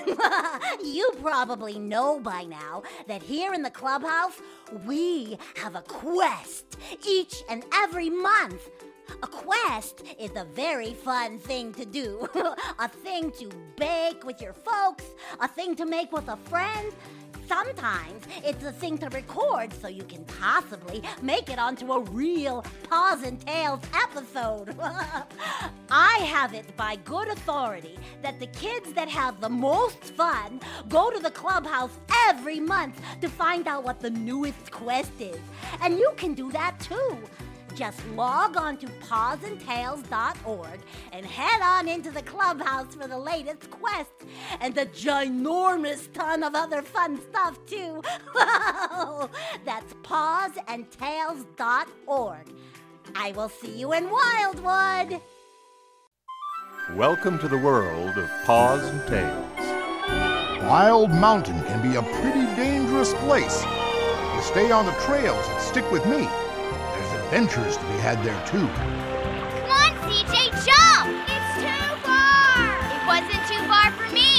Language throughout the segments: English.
You probably know by now that here in the clubhouse, we have a quest each and every month. A quest is a very fun thing to do. A thing to bake with your folks, a thing to make with a friend. Sometimes it's a thing to record so you can possibly make it onto a real Paws and Tails episode. I have it by good authority that the kids that have the most fun go to the clubhouse every month to find out what the newest quest is. And you can do that too. Just log on to pawsandtails.org and head on into the clubhouse for the latest quest and a ginormous ton of other fun stuff too. That's pawsandtails.org. I will see you in Wildwood. Welcome to the world of Paws and Tails. Wild Mountain can be a pretty dangerous place. You stay on the trails and stick with me. Adventures to be had there, too. Come on, CJ, jump! It's too far! It wasn't too far for me!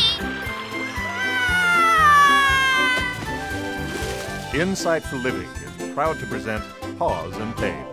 Ah! Insight for Living is proud to present Paws and Tails.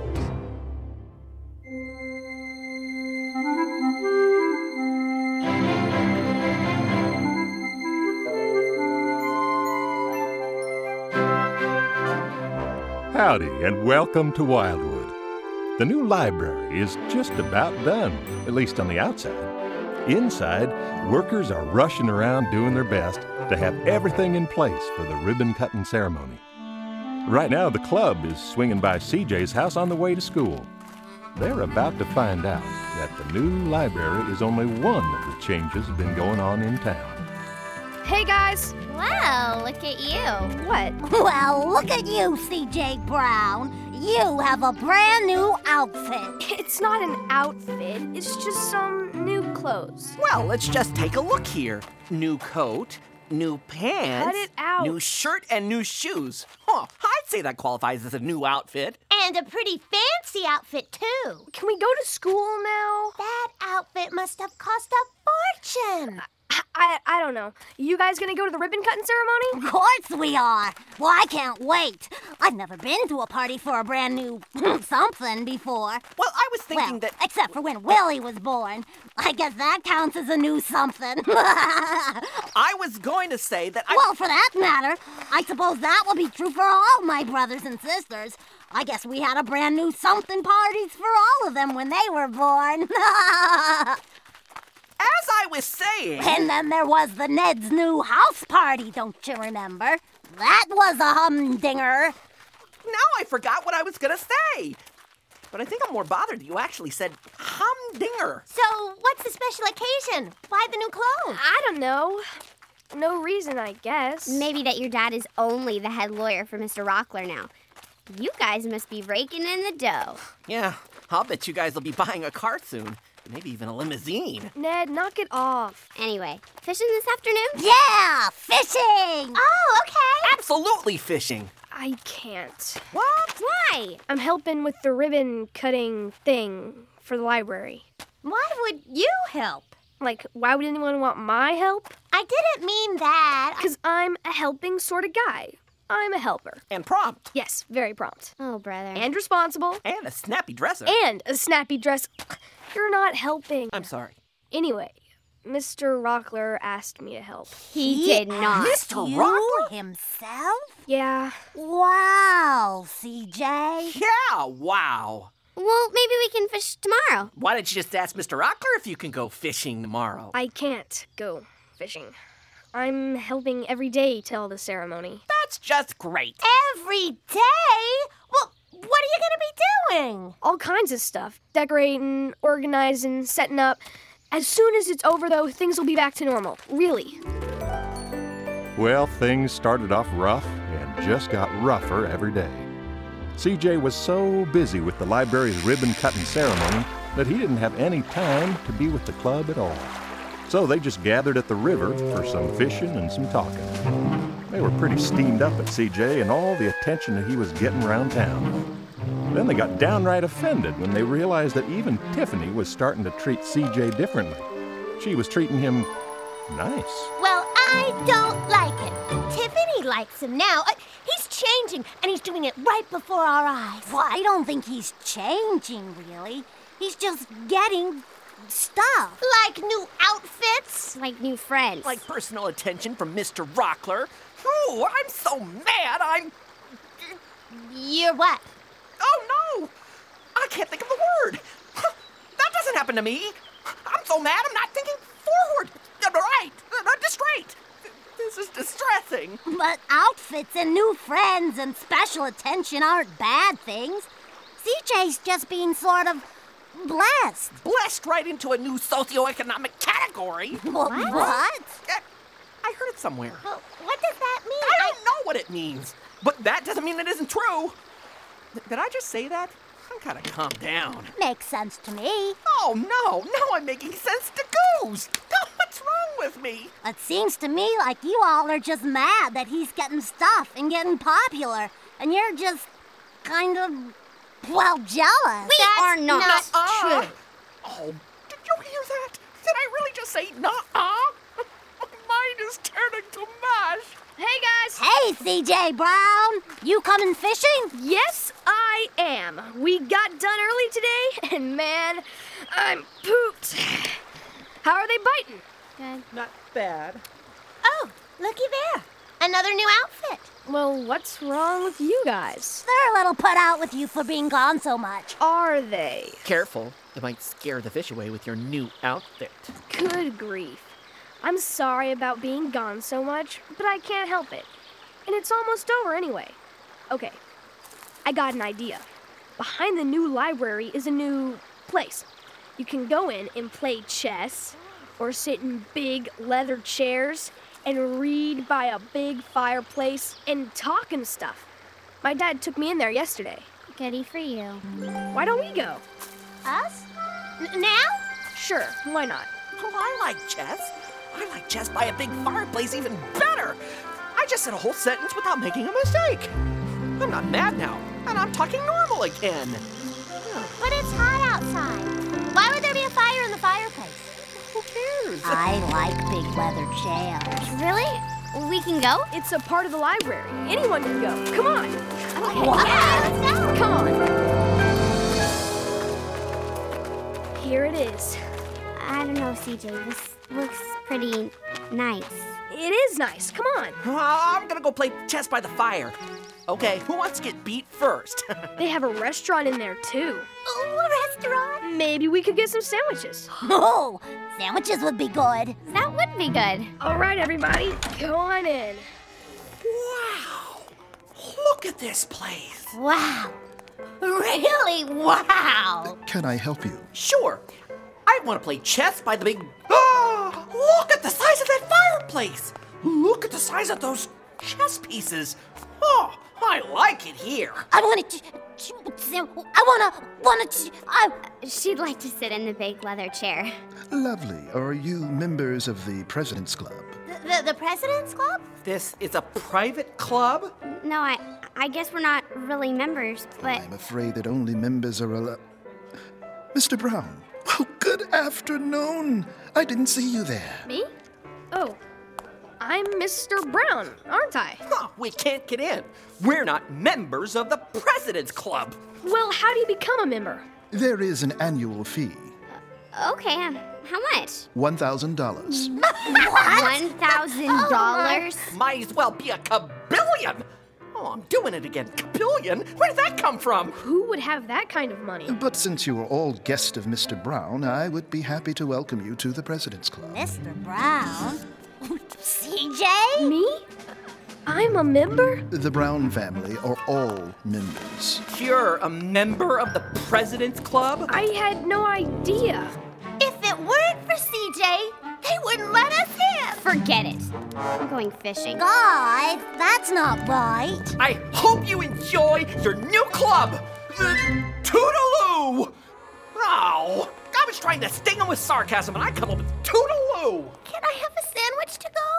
Howdy, and welcome to Wildwood. The new library is just about done, at least on the outside. Inside, workers are rushing around doing their best to have everything in place for the ribbon-cutting ceremony. Right now, the club is swinging by CJ's house on the way to school. They're about to find out that the new library is only one of the changes been going on in town. Hey, guys. Wow, look at you. What? Well, look at you, CJ Brown. You have a brand new outfit. It's not an outfit. It's just some new clothes. Well, let's just take a look here. New coat, new pants. Cut it out. New shirt and new shoes. Huh, I'd say that qualifies as a new outfit. And a pretty fancy outfit, too. Can we go to school now? That outfit must have cost a fortune. I don't know. You guys gonna go to the ribbon cutting ceremony? Of course we are. Well, I can't wait. I've never been to a party for a brand new something before. Well, I was thinking that... except for when Willie was born. I guess that counts as a new something. I was going to say that Well, for that matter, I suppose that will be true for all my brothers and sisters. I guess we had a brand new something parties for all of them when they were born. As I was saying... And then there was the Ned's new house party, don't you remember? That was a humdinger. Now I forgot what I was going to say. But I think I'm more bothered that you actually said humdinger. So, what's the special occasion? Why the new clothes? I don't know. No reason, I guess. Maybe that your dad is only the head lawyer for Mr. Rockler now. You guys must be raking in the dough. Yeah, I'll bet you guys will be buying a car soon. Maybe even a limousine. Ned, knock it off. Anyway, fishing this afternoon? Yeah, fishing! Oh, okay. Absolutely fishing. I can't. What? Why? I'm helping with the ribbon cutting thing for the library. Why would you help? Like, why would anyone want my help? I didn't mean that. Because I'm a helping sort of guy. I'm a helper. And prompt. Yes, very prompt. Oh, brother. And responsible. And a snappy dresser. And a snappy dress. You're not helping. I'm sorry. Anyway, Mr. Rockler asked me to help. He did not. Mr. You Rockler? himself? Yeah. Wow, CJ. Yeah, wow. Well, maybe we can fish tomorrow. Why don't you just ask Mr. Rockler if you can go fishing tomorrow? I can't go fishing. I'm helping every day till the ceremony. That's just great. Every day? Well, what are you going to be doing? All kinds of stuff. Decorating, organizing, setting up. As soon as it's over, though, things will be back to normal. Really. Well, things started off rough and just got rougher every day. CJ was so busy with the library's ribbon-cutting ceremony that he didn't have any time to be with the club at all. So they just gathered at the river for some fishing and some talking. They were pretty steamed up at CJ and all the attention that he was getting around town. Then they got downright offended when they realized that even Tiffany was starting to treat CJ differently. She was treating him nice. Well, I don't like it. Tiffany likes him now. He's changing, and he's doing it right before our eyes. Well, I don't think he's changing, really. He's just getting stuff. Like new outfits. Like new friends. Like personal attention from Mr. Rockler. Ooh, I'm so mad, You're what? Oh, no! I can't think of the word. That doesn't happen to me. I'm so mad I'm not thinking forward. Right. Just straight. This is distressing. But outfits and new friends and special attention aren't bad things. CJ's just being sort of blessed. Blessed right into a new socioeconomic category. What? I heard it somewhere. Well, what does that mean? I don't know what it means, but that doesn't mean it isn't true. Did I just say that? I'm kind of calm down. Makes sense to me. Oh, no. Now I'm making sense to Goose. What's wrong with me? It seems to me like you all are just mad that he's getting stuff and getting popular, and you're just kind of, well, jealous. We are not. True. Oh, did you hear that? Did I really just say nuh-uh? My mind is turning to mush. Hey, guys! Hey, CJ Brown! You coming fishing? Yes, I am. We got done early today, and man, I'm pooped. How are they biting? Good. Not bad. Oh, looky there. Another new outfit. Well, what's wrong with you guys? They're a little put out with you for being gone so much. Are they? Careful. You might scare the fish away with your new outfit. Good grief. I'm sorry about being gone so much, but I can't help it. And it's almost over anyway. Okay, I got an idea. Behind the new library is a new place. You can go in and play chess, or sit in big leather chairs, and read by a big fireplace, and talk and stuff. My dad took me in there yesterday. Goody for you. Why don't we go? Us? Now? Sure, why not? Oh, I like chess. I like chess by a big fireplace even better. I just said a whole sentence without making a mistake. I'm not mad now, and I'm talking normal again. But it's hot outside. Why would there be a fire in the fireplace? Who cares? I like big leather chairs. Really? We can go? It's a part of the library. Anyone can go. Come on. Okay, yeah, let's go. Come on. Here it is. I don't know, CJ. This looks pretty nice. It is nice. Come on. I'm gonna go play chess by the fire. Okay, who wants to get beat first? They have a restaurant in there, too. Oh, a restaurant? Maybe we could get some sandwiches. Oh, sandwiches would be good. That would be good. All right, everybody. Go on in. Wow! Look at this place. Wow. Really? Wow. Can I help you? Sure. I want to play chess by the big... Ah! Look at the size of that fireplace! Look at the size of those chess pieces! Oh, I like it here. I want to... She'd like to sit in the big leather chair. Lovely. Are you members of the President's Club? The President's Club? This is a private club? No, I guess we're not really members, but... I'm afraid that only members are allowed... Mr. Brown. Oh, good afternoon. I didn't see you there. Me? Oh, I'm Mr. Brown, aren't I? Huh, we can't get in. We're not members of the President's Club. Well, how do you become a member? There is an annual fee. Okay, how much? $1,000. $1,000? Might as well be a kabillion. Oh, I'm doing it again. Kabillion? Where did that come from? Who would have that kind of money? But since you are all guests of Mr. Brown, I would be happy to welcome you to the President's Club. Mr. Brown? CJ? Me? I'm a member? The Brown family are all members. You're a member of the President's Club? I had no idea. If it weren't for CJ, they wouldn't let us in. Forget it. I'm going fishing. Guys, that's not right. I hope you enjoy your new club, the Toodaloo! Oh, I was trying to sting him with sarcasm, and I come up with Toodaloo! Can I have a sandwich to go?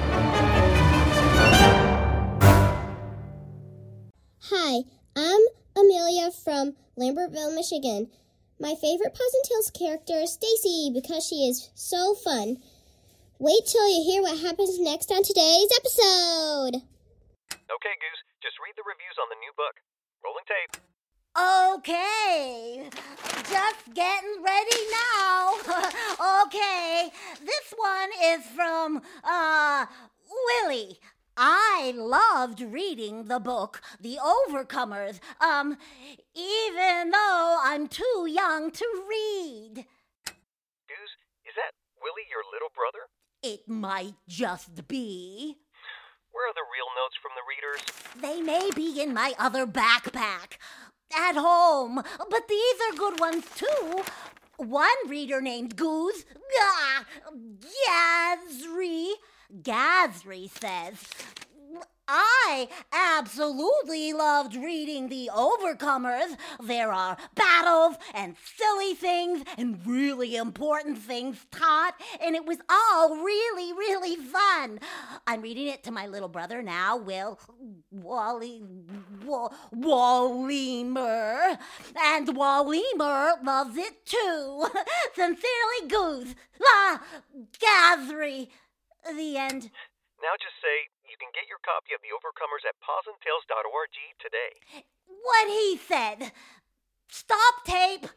Hi, I'm Amelia from Lambertville, Michigan. My favorite Paws and Tales character is Stacy because she is so fun. Wait till you hear what happens next on today's episode. Okay, Goose, just read the reviews on the new book. Rolling tape. Okay, just getting ready now. Okay, this one is from, Willie. I loved reading the book, The Overcomers, even though I'm too young to read. Goose, is that Willie your little brother? It might just be. Where are the real notes from the readers? They may be in my other backpack. At home, but these are good ones too. One reader named Goose, Gazri says, I absolutely loved reading The Overcomers. There are battles and silly things and really important things taught, and it was all really, really fun. I'm reading it to my little brother now, Wallimer, and Wallimer loves it too. Sincerely, Goose. Gazri. The end. Now just say you can get your copy of The Overcomers at pawsandtails.org today. What he said. Stop tape.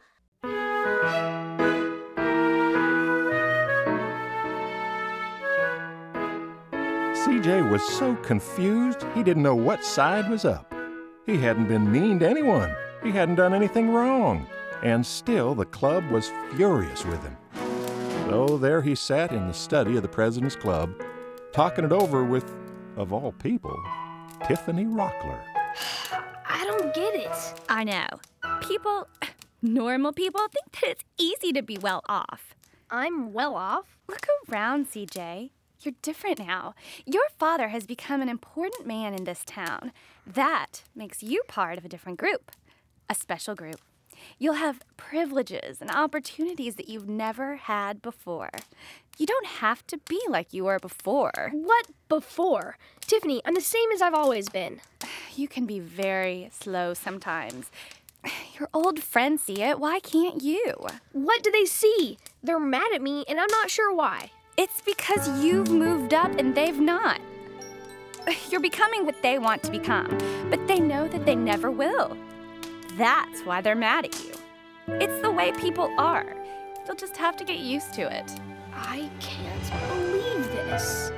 CJ was so confused he didn't know what side was up. He hadn't been mean to anyone. He hadn't done anything wrong. And still the club was furious with him. So there he sat in the study of the President's Club, talking it over with, of all people, Tiffany Rockler. I don't get it. I know. Normal people think that it's easy to be well off. I'm well off. Look around, CJ. You're different now. Your father has become an important man in this town. That makes you part of a different group, a special group. You'll have privileges and opportunities that you've never had before. You don't have to be like you were before. What before? Tiffany, I'm the same as I've always been. You can be very slow sometimes. Your old friends see it. Why can't you? What do they see? They're mad at me, and I'm not sure why. It's because you've moved up and they've not. You're becoming what they want to become, but they know that they never will. That's why they're mad at you. It's the way people are. You'll just have to get used to it. I can't believe this.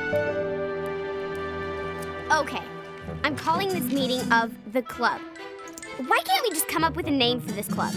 Okay, I'm calling this meeting of the club. Why can't we just come up with a name for this club?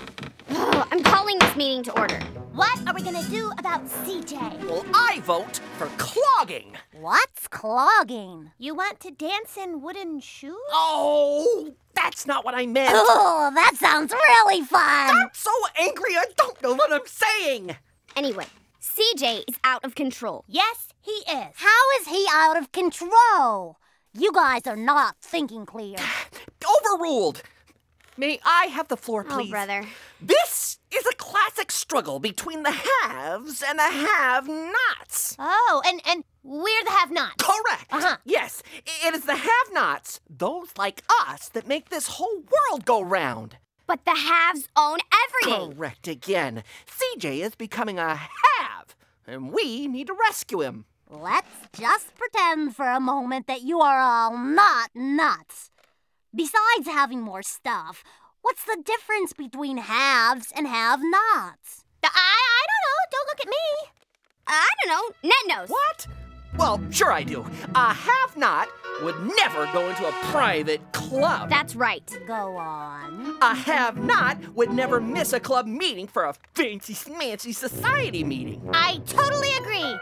I'm calling this meeting to order. What are we gonna do about CJ? Well, I vote for clogging. What's clogging? You want to dance in wooden shoes? Oh, that's not what I meant. Oh, that sounds really fun. I'm so angry I don't know what I'm saying. Anyway, CJ is out of control. Yes, he is. How is he out of control? You guys are not thinking clear. Overruled. May I have the floor, please? Oh, brother. This is a classic struggle between the haves and the have-nots. Oh, and we're the have-nots. Correct. Uh-huh. Yes, it is the have-nots, those like us, that make this whole world go round. But the haves own everything. Correct again. CJ is becoming a have, and we need to rescue him. Let's just pretend for a moment that you are all not nuts. Besides having more stuff, what's the difference between haves and have-nots? I don't know. Don't look at me. I don't know. Ned knows. What? Well, sure I do. A have-not would never go into a private club. That's right. Go on. A have-not would never miss a club meeting for a fancy-smancy society meeting. I totally agree.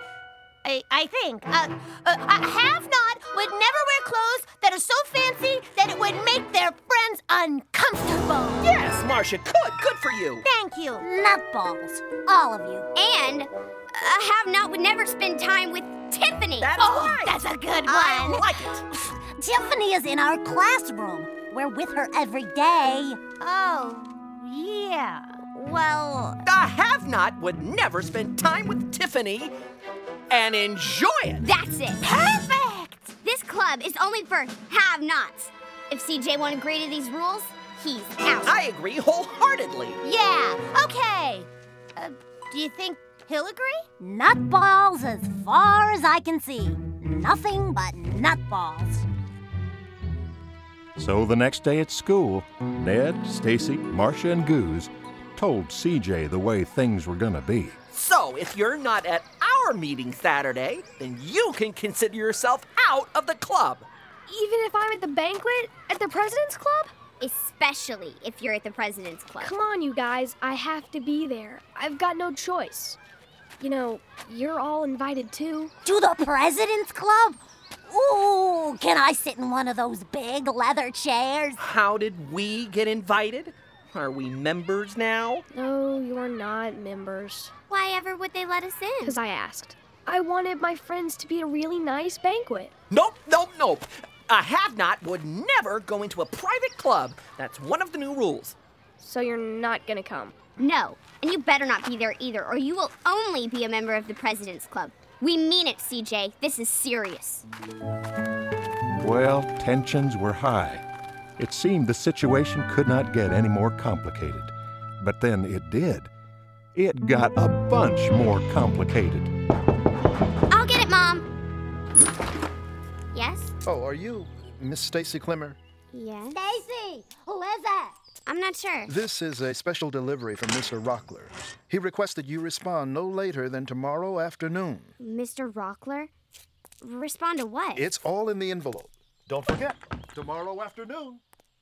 I think. A have-not would never wear clothes that are so fancy that it would make their friends uncomfortable. Yes, Marcia, good for you. Thank you. Nutballs, all of you. And a have-not would never spend time with Tiffany. That's right. That's a good one. I like it. Tiffany is in our classroom. We're with her every day. Oh, yeah. Well, A have-not would never spend time with Tiffany and enjoy it. That's it. perfect. This club is only for have-nots. If CJ won't agree to these rules, he's out. I agree wholeheartedly. Yeah, okay. Do you think Hillagry? Nutballs as far as I can see. Nothing but nutballs. So the next day at school, Ned, Stacy, Marcia, and Goose told CJ the way things were gonna be. So, if you're not at our meeting Saturday, then you can consider yourself out of the club. Even if I'm at the banquet at the President's Club? Especially if you're at the President's Club. Come on, you guys. I have to be there. I've got no choice. You know, you're all invited too. To the President's Club? Ooh, can I sit in one of those big leather chairs? How did we get invited? Are we members now? No, you're not members. Why ever would they let us in? Because I asked. I wanted my friends to be a really nice banquet. Nope. A have-not would never go into a private club. That's one of the new rules. So you're not gonna come? No, and you better not be there either, or you will only be a member of the President's Club. We mean it, CJ. This is serious. Well, tensions were high. It seemed the situation could not get any more complicated. But then it did. It got a bunch more complicated. I'll get it, Mom. Yes? Oh, are you Miss Stacy Clemmer? Yes? Stacy, who is it? I'm not sure. This is a special delivery from Mr. Rockler. He requested you respond no later than tomorrow afternoon. Mr. Rockler? Respond to what? It's all in the envelope. Don't forget, tomorrow afternoon.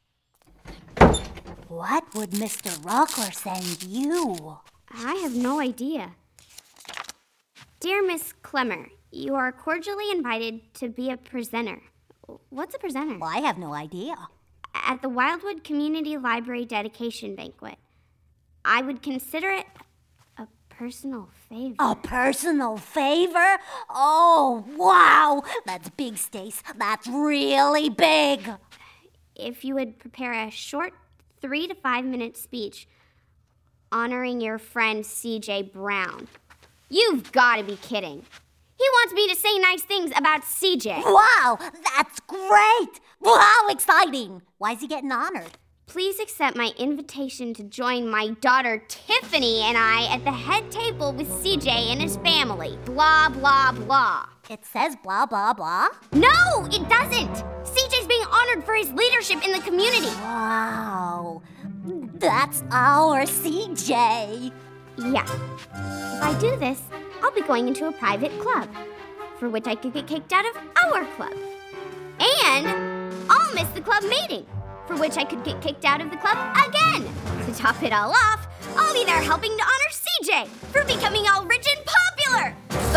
What would Mr. Rockler send you? I have no idea. Dear Miss Clemmer, you are cordially invited to be a presenter. What's a presenter? Well, I have no idea. At the Wildwood Community Library dedication banquet. I would consider it a personal favor. A personal favor? Oh, wow! That's big, Stace. That's really big. If you would prepare a short 3 to 5 minute speech honoring your friend CJ Brown. You've got to be kidding. He wants me to say nice things about CJ. Wow, that's great! How exciting! Why is he getting honored? Please accept my invitation to join my daughter Tiffany and I at the head table with CJ and his family. Blah, blah, blah. It says blah, blah, blah? No, it doesn't! CJ's being honored for his leadership in the community. Wow, that's our CJ. Yeah. If I do this, I'll be going into a private club, for which I could get kicked out of our club. And I'll miss the club meeting, for which I could get kicked out of the club again. To top it all off, I'll be there helping to honor CJ for becoming all rich and popular.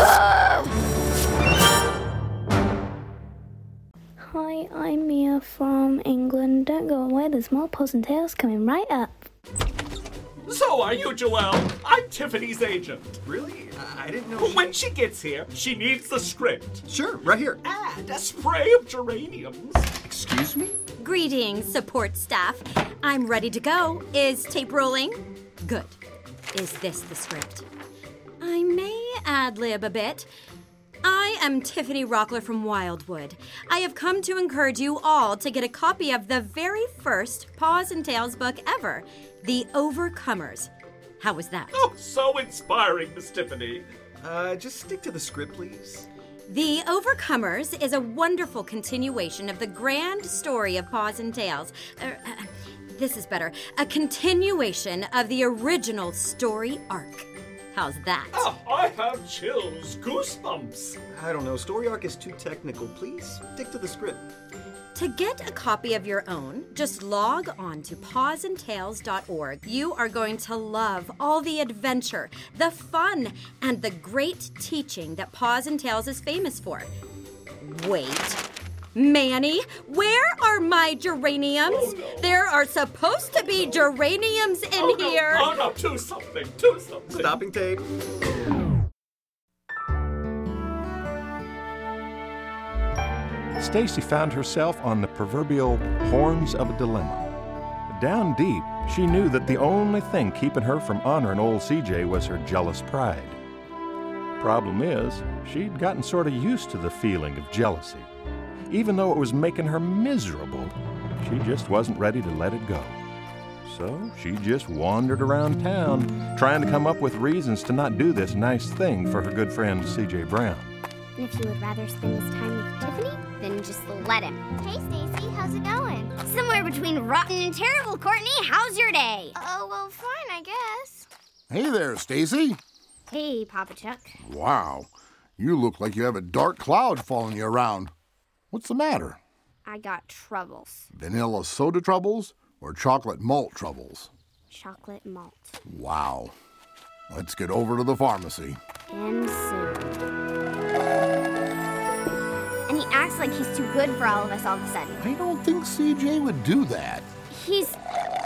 Hi, I'm Mia from England. Don't go away, there's more Paws and Tails coming right up. So are you, Joelle? I'm Tiffany's agent. Really? I didn't know. When she gets here, she needs the script. Sure, right here. And a spray of geraniums. Excuse me? Greetings, support staff. I'm ready to go. Is tape rolling? Good. Is this the script? I may ad-lib a bit. I am Tiffany Rockler from Wildwood. I have come to encourage you all to get a copy of the very first Paws and Tails book ever, The Overcomers. How was that? Oh, so inspiring, Miss Tiffany. Just stick to the script, please. The Overcomers is a wonderful continuation of the grand story of Paws and Tails. This is better. A continuation of the original story arc. How's that? Oh, I have chills, goosebumps. I don't know. Story arc is too technical. Please stick to the script. To get a copy of your own, just log on to pawsandtails.org. You are going to love all the adventure, the fun, and the great teaching that Paws and Tails is famous for. Wait. Manny, where are my geraniums? Oh, no. There are supposed to be geraniums in here. Oh, no, do something. Stopping tape. Stacy found herself on the proverbial horns of a dilemma. Down deep, she knew that the only thing keeping her from honoring old CJ was her jealous pride. Problem is, she'd gotten sort of used to the feeling of jealousy. Even though it was making her miserable, she just wasn't ready to let it go. So she just wandered around town, trying to come up with reasons to not do this nice thing for her good friend C.J. Brown. And if you would rather spend this time with Tiffany, then just let him. Hey, Stacy, how's it going? Somewhere between rotten and terrible, Courtney. How's your day? Oh, well, fine, I guess. Hey there, Stacy. Hey, Papa Chuck. Wow, you look like you have a dark cloud following you around. What's the matter? I got troubles. Vanilla soda troubles or chocolate malt troubles? Chocolate malt. Wow. Let's get over to the pharmacy. And soon. And he acts like he's too good for all of us all of a sudden. I don't think CJ would do that. He's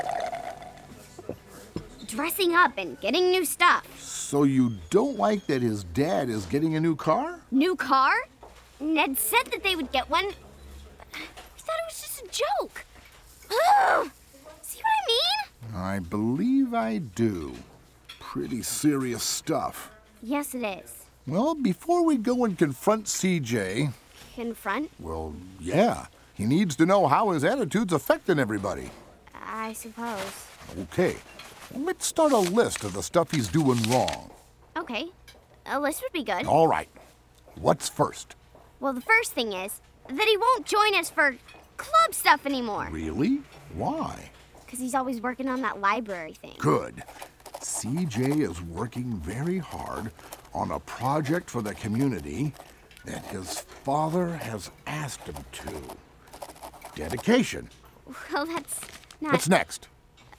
dressing up and getting new stuff. So you don't like that his dad is getting a new car? New car? Ned said that they would get one. I thought it was just a joke. Ugh. See what I mean? I believe I do. Pretty serious stuff. Yes, it is. Well, before we go and confront CJ... Confront? Well, yeah. He needs to know how his attitude's affecting everybody. I suppose. Okay. Well, let's start a list of the stuff he's doing wrong. Okay. A list would be good. All right. What's first? Well, the first thing is that he won't join us for club stuff anymore. Really? Why? Because he's always working on that library thing. Good. CJ is working very hard on a project for the community that his father has asked him to. Dedication. Well, that's not... What's next?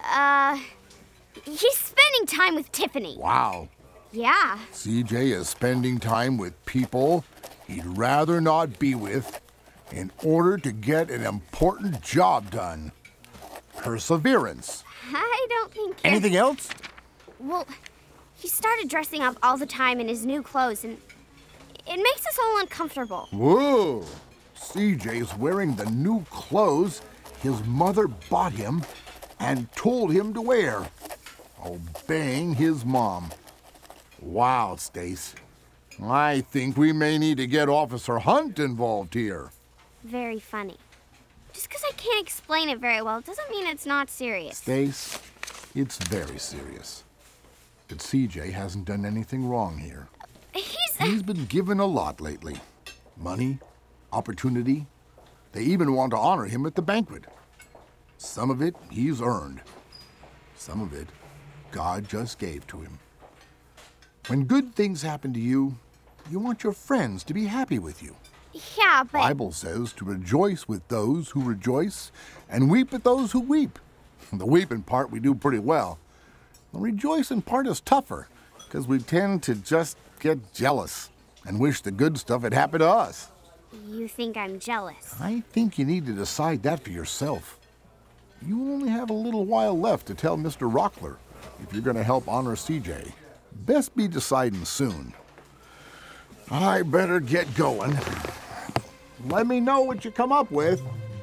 He's spending time with Tiffany. Wow. Yeah. CJ is spending time with people he'd rather not be with in order to get an important job done. Perseverance. I don't think you're... Anything else? Well, he started dressing up all the time in his new clothes, and it makes us all uncomfortable. Whoa! CJ's wearing the new clothes his mother bought him and told him to wear. Obeying his mom. Wow, Stace. I think we may need to get Officer Hunt involved here. Very funny. Just because I can't explain it very well doesn't mean it's not serious. Stace, it's very serious. But CJ hasn't done anything wrong here. He's been given a lot lately. Money, opportunity. They even want to honor him at the banquet. Some of it he's earned. Some of it God just gave to him. When good things happen to you, you want your friends to be happy with you. Yeah, but... The Bible says to rejoice with those who rejoice and weep with those who weep. The weeping part we do pretty well. The rejoicing part is tougher because we tend to just get jealous and wish the good stuff had happened to us. You think I'm jealous? I think you need to decide that for yourself. You only have a little while left to tell Mr. Rockler if you're going to help honor CJ. Best be deciding soon. I better get going. Let me know what you come up with.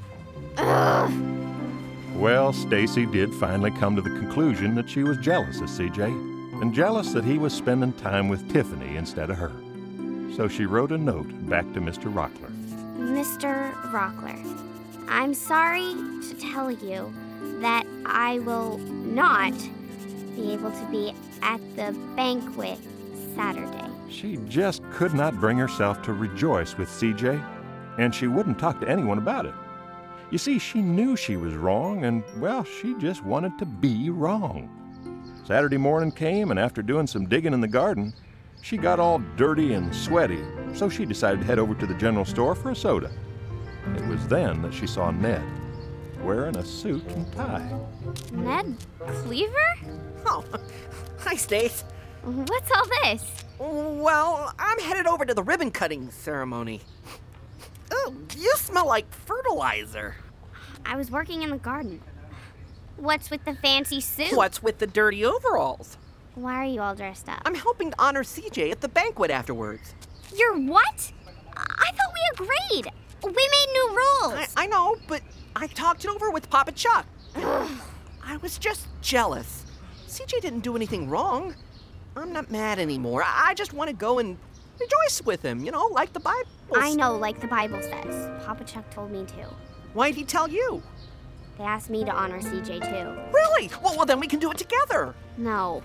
Well, Stacy did finally come to the conclusion that she was jealous of CJ, and jealous that he was spending time with Tiffany instead of her. So she wrote a note back to Mr. Rockler. Mr. Rockler, I'm sorry to tell you that I will not be able to be at the banquet Saturday. She just could not bring herself to rejoice with CJ, and she wouldn't talk to anyone about it. You see, she knew she was wrong, and, well, she just wanted to be wrong. Saturday morning came, and after doing some digging in the garden, she got all dirty and sweaty, so she decided to head over to the general store for a soda. It was then that she saw Ned, wearing a suit and tie. Ned Cleaver? Oh, hi, Stace. What's all this? Well, I'm headed over to the ribbon cutting ceremony. Oh, you smell like fertilizer. I was working in the garden. What's with the fancy suit? What's with the dirty overalls? Why are you all dressed up? I'm helping to honor CJ at the banquet afterwards. You're what? I thought we agreed. We made new rules. I know, but I talked it over with Papa Chuck. I was just jealous. CJ didn't do anything wrong. I'm not mad anymore. I just want to go and rejoice with him, like the Bible. I know, like the Bible says. Papa Chuck told me to. Why'd he tell you? They asked me to honor CJ too. Really? Well, then we can do it together. No.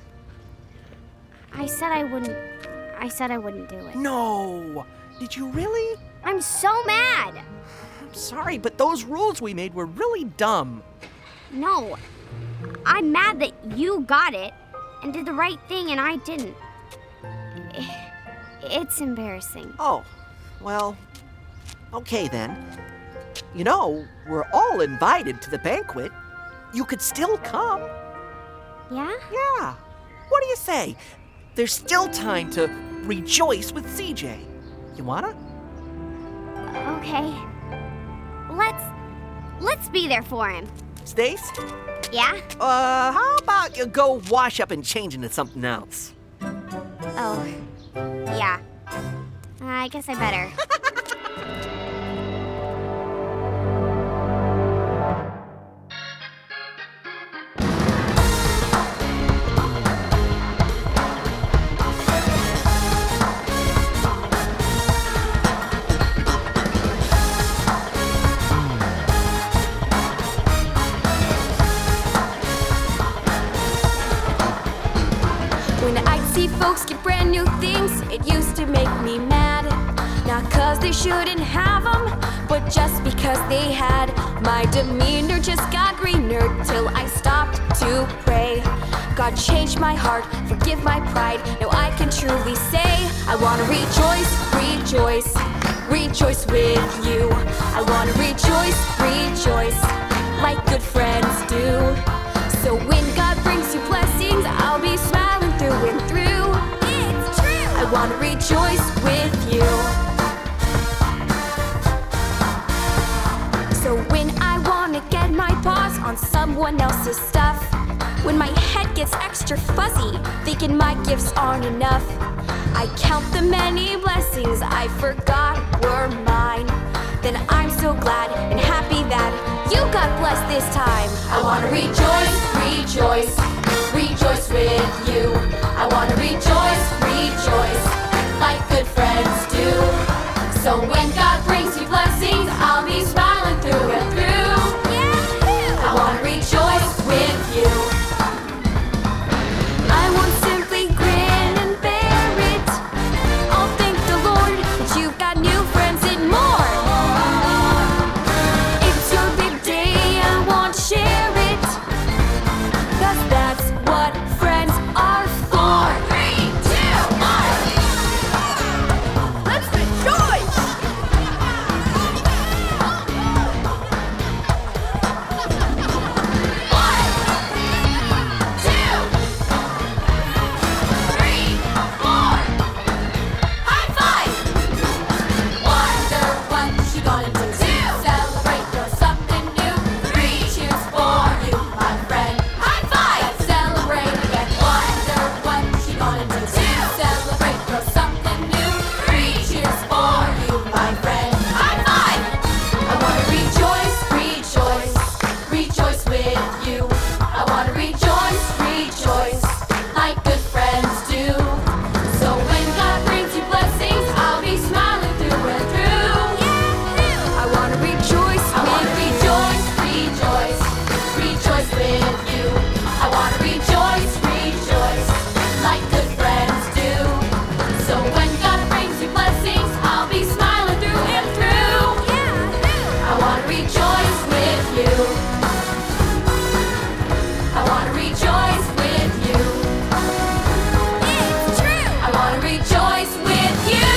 I said I wouldn't do it. No. Did you really? I'm so mad. I'm sorry, but those rules we made were really dumb. No. I'm mad that you got it and did the right thing and I didn't. It's embarrassing. Oh, well, okay then. You know, we're all invited to the banquet. You could still come. Yeah? Yeah. What do you say? There's still time to rejoice with CJ. You wanna? Okay. Let's be there for him. Stace? Yeah? How about you go wash up and change into something else? Oh, yeah. I guess I better. When I'd see folks get brand new things, it used to make me mad. Not 'cause they shouldn't have them, but just because they had. My demeanor just got greener till I stopped to pray. God changed my heart, forgive my pride. Now I can truly say, I wanna rejoice, rejoice, rejoice with you. I wanna rejoice, rejoice, like good friends do. So when God brings you blessings, I'll be smiling through and through. It's true! I want to rejoice with you. So when I want to get my paws on someone else's stuff, when my head gets extra fuzzy, thinking my gifts aren't enough, I count the many blessings I forgot were mine. Then I'm so glad and happy that you got blessed this time. I want to rejoice, rejoice, rejoice with you. I want to rejoice, rejoice, like good friends do. So when God brings you blessings, I'll be smiling through and through. I want to rejoice with you. I won't simply grin and bear it. I'll thank the Lord that you've got new friends and more. It's your big day, I want to share it. 'Cause that's what friends are for. 3, 2, 1. Let's rejoice! 1, 2, 3, 4. High five! Wonder what she gonna do. 2, celebrate, know something new. 3, cheers for you, my friend. High five! Celebrate again. Wonder what she gonna do. 2, celebrate, know something new. 3, cheers for you, my friend. High five! I wanna rejoice, rejoice, rejoice with you. I wanna rejoice, rejoice, like good friends do. So when God brings you blessings, I'll be smiling through and through. I wanna rejoice, rejoice, rejoice with you. I wanna rejoice, rejoice, like good friends do. So when God brings you blessings, I'll be smiling through and through. I wanna rejoice with you. I wanna rejoice with you. It's true! I wanna rejoice with you.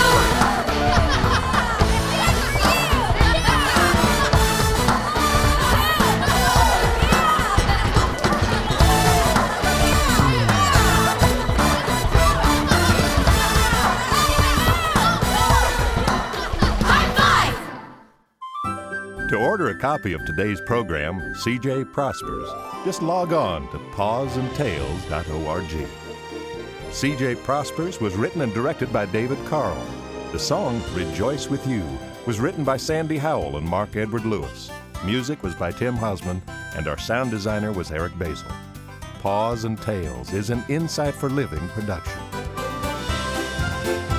High five! To order a copy of today's program, CJ Prospers, just log on to pawsandtails.org. CJ Prospers was written and directed by David Carl. The song Rejoice With You was written by Sandy Howell and Mark Edward Lewis. Music was by Tim Husman, and our sound designer was Eric Basil. Paws and Tales is an Insight for Living production.